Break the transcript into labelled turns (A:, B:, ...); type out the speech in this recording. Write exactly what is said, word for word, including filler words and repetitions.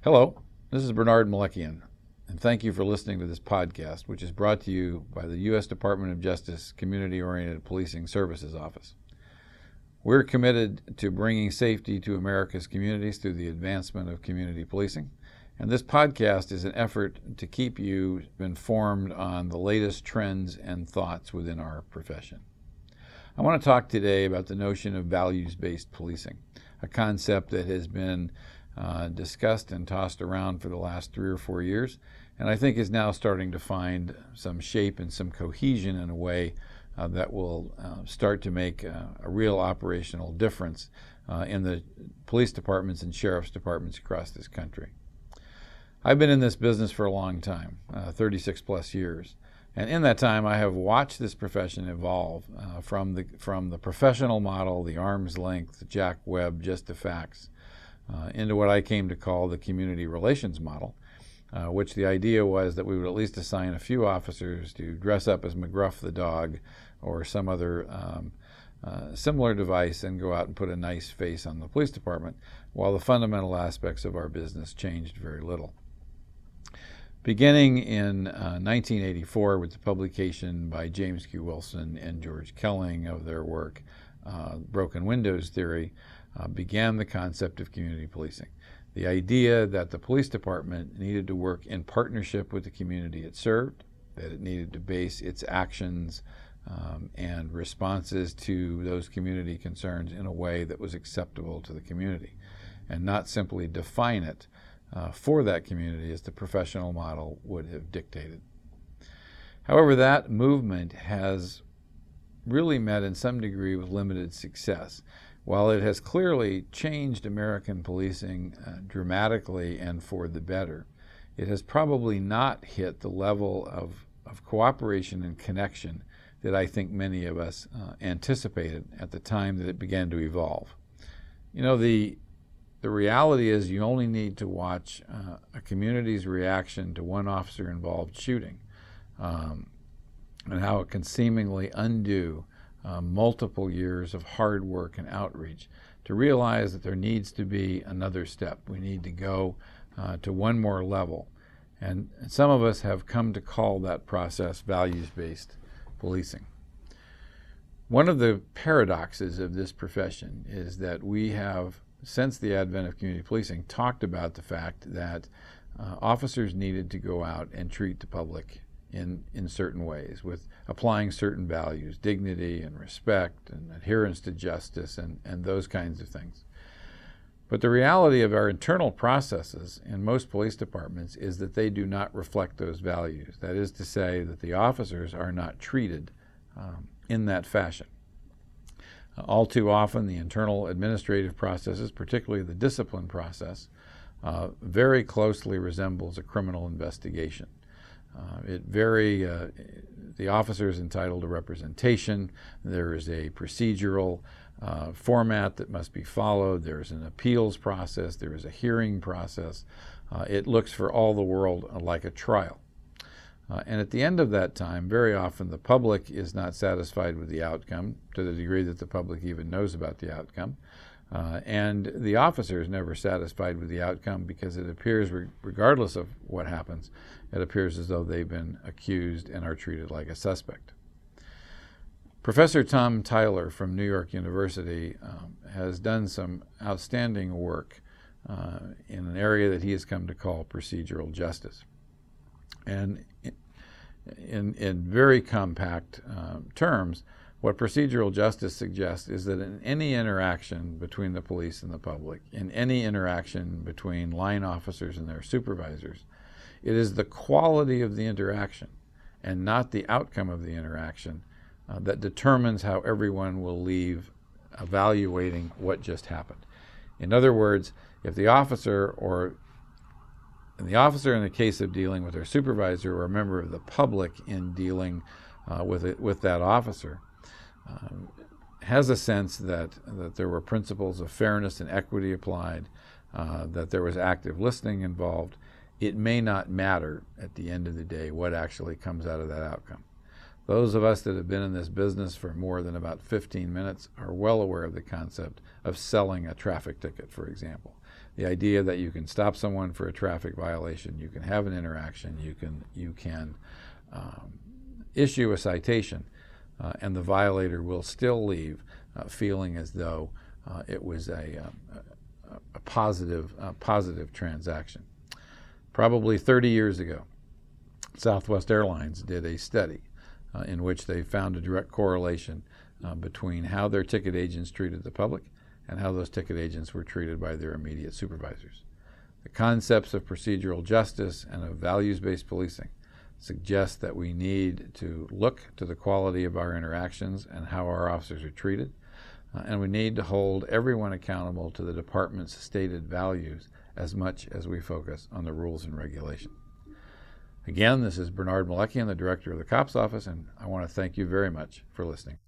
A: Hello, this is Bernard Malekian, and thank you for listening to this podcast, which is brought to you by the U S Department of Justice Community-Oriented Policing Services Office. We're committed to bringing safety to America's communities through the advancement of community policing, and this podcast is an effort to keep you informed on the latest trends and thoughts within our profession. I want to talk today about the notion of values-based policing, a concept that has been uh, discussed and tossed around for the last three or four years, and I think is now starting to find some shape and some cohesion in a way uh, that will uh, start to make uh, a real operational difference uh, in the police departments and sheriff's departments across this country. I've been in this business for a long time, uh, thirty-six plus years. And in that time, I have watched this profession evolve uh, from the from the professional model, the arm's length, the Jack Webb, just the facts, uh, into what I came to call the community relations model, uh, which the idea was that we would at least assign a few officers to dress up as McGruff the dog or some other um, uh, similar device and go out and put a nice face on the police department, while the fundamental aspects of our business changed very little. Beginning in uh, nineteen eighty-four with the publication by James Q. Wilson and George Kelling of their work, uh, Broken Windows Theory, uh, began the concept of community policing. The idea that the police department needed to work in partnership with the community it served, that it needed to base its actions um, and responses to those community concerns in a way that was acceptable to the community, and not simply define it Uh, for that community as the professional model would have dictated. However, that movement has really met in some degree with limited success. While it has clearly changed American policing uh, dramatically and for the better, it has probably not hit the level of, of cooperation and connection that I think many of us uh, anticipated at the time that it began to evolve. You know, the The reality is you only need to watch uh, a community's reaction to one officer-involved shooting um, and how it can seemingly undo uh, multiple years of hard work and outreach to realize that there needs to be another step. We need to go uh, to one more level. And some of us have come to call that process values-based policing. One of the paradoxes of this profession is that we have, since the advent of community policing, talked about the fact that uh, officers needed to go out and treat the public in, in certain ways, with applying certain values, dignity and respect and adherence to justice and, and those kinds of things. But the reality of our internal processes in most police departments is that they do not reflect those values. That is to say that the officers are not treated um, in that fashion. All too often, the internal administrative processes, particularly the discipline process, uh, very closely resembles a criminal investigation. Uh, it very, uh, the officer is entitled to representation. There is a procedural uh, format that must be followed. There is an appeals process. There is a hearing process. Uh, it looks for all the world like a trial. Uh, and at the end of that time, very often the public is not satisfied with the outcome to the degree that the public even knows about the outcome. Uh, and the officer is never satisfied with the outcome because it appears, re- regardless of what happens, it appears as though they've been accused and are treated like a suspect. Professor Tom Tyler from New York University um, has done some outstanding work uh, in an area that he has come to call procedural justice. And in, in very compact uh, terms, what procedural justice suggests is that in any interaction between the police and the public, in any interaction between line officers and their supervisors, it is the quality of the interaction and not the outcome of the interaction uh, that determines how everyone will leave evaluating what just happened. In other words, if the officer or And the officer, in the case of dealing with their supervisor or a member of the public in dealing uh, with it, with that officer, um, has a sense that, that there were principles of fairness and equity applied, uh, that there was active listening involved, it may not matter at the end of the day what actually comes out of that outcome. Those of us that have been in this business for more than about fifteen minutes are well aware of the concept of selling a traffic ticket, for example. The idea that you can stop someone for a traffic violation, you can have an interaction, you can, you can um, issue a citation, uh, and the violator will still leave uh, feeling as though uh, it was a, a, a positive, a positive transaction. Probably thirty years ago, Southwest Airlines did a study uh, in which they found a direct correlation uh, between how their ticket agents treated the public and how those ticket agents were treated by their immediate supervisors. The concepts of procedural justice and of values-based policing suggest that we need to look to the quality of our interactions and how our officers are treated, uh, and we need to hold everyone accountable to the department's stated values as much as we focus on the rules and regulations. Again, this is Bernard Malekian, the director of the COPS Office, and I want to thank you very much for listening.